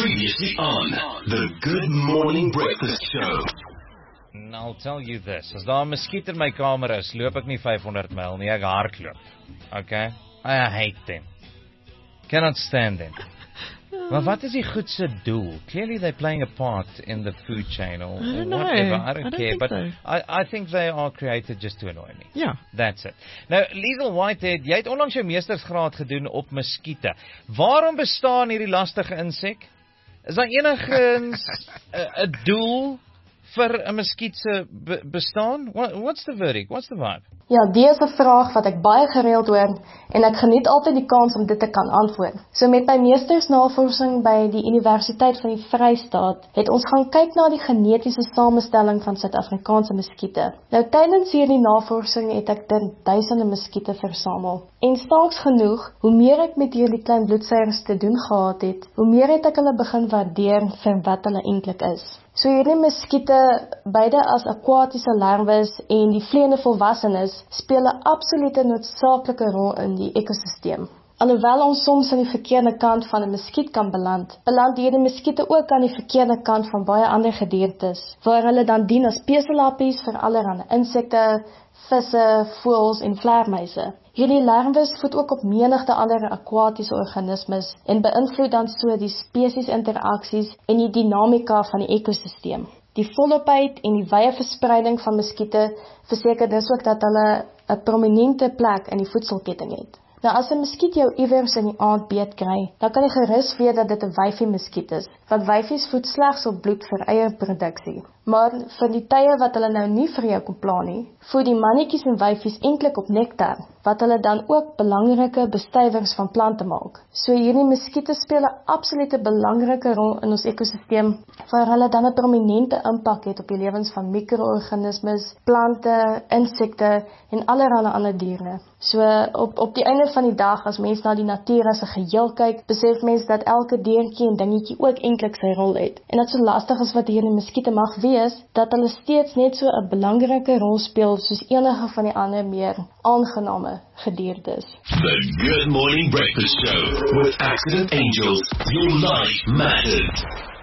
Previously on the Good Morning Breakfast Show. And I'll tell you this, as daar 'n muskiet in my kamer is, loop ek nie 500 myl nie, ek hardloop. Okay? I hate them. Cannot stand them. Maar wat is die goed se doel? Clearly they're playing a part in the food chain or whatever. I don't care, but so. I think they are created just to annoy me. Ja. That's it. Nou, Liesel Whitehead, jy het onlangs jou meestersgraad gedoen op muskiete. Waarom bestaan hierdie lastige insek? Is daar enigins 'n doel vir 'n muskiet se bestaan? What's the verdict? What's the vibe? Ja, dit is 'n vraag wat ek baie gereeld hoor en ek geniet altyd die kans om dit te kan antwoord. So met my meestersnavorsing by die Universiteit van die Vrystaat het ons gaan kyk na die genetiese samestelling van Suid-Afrikaanse muskiete. Nou tydens hierdie navorsing het ek duisende muskiete versamel. En snaaks genoeg, hoe meer ek met hierdie klein bloedsuigers te doen gehad het, hoe meer het ek hulle begin waardeer vir wat hulle eintlik is. So hierdie muskiete, beide as akwatiese larwes en die vleiende volwassenes, speel 'n absolute noodsaaklike rol in die ekosisteem. Alhoewel ons soms aan die verkeerde kant van 'n muskiet kan beland hierdie muskiete ook aan die verkeerde kant van baie ander gediertes, waar hulle dan dien as peselappies vir allerlei insekte, visse, voëls en vleermuise. Hierdie larwes voed ook op menigte ander akwatiese organismes en beïnvloed dan so die spesiesinteraksies en die dinamika van die ekosisteem. Die volopheid en die wye verspreiding van muskiete verseker dus ook dat hulle 'n prominente plek in die voedselketting het. Nou as 'n muskiet jou iewers in die aand beet kry, dan kan jy gerus weet dat dit 'n wyfie muskiet is, want wyfies voed slegs op bloed vir eierproduksie. Maar vir die tye wat hulle nou nie vir jou kon pla nie, voed die mannetjies en wyfies eintlik op nektar, wat hulle dan ook belangrike bestuivers van plante maak. So hierdie muskiete speel 'n absolute belangrike rol in ons ekosisteem, waar hulle dan 'n prominente impak het op die lewens van mikroorganismes, plante, insekte en allerlei ander diere. So op die einde van die dag, as mens na die natuur as 'n geheel kyk, besef mens dat elke diertjie en dingetjie ook eintlik sy rol het. En dat so lastig as wat hierdie muskiete mag wees, dat hulle steeds net so 'n belangrike rol speel soos enige van die ander meer aangename gediertes. The Good Morning Breakfast Show with Accident Angels. Your life matters.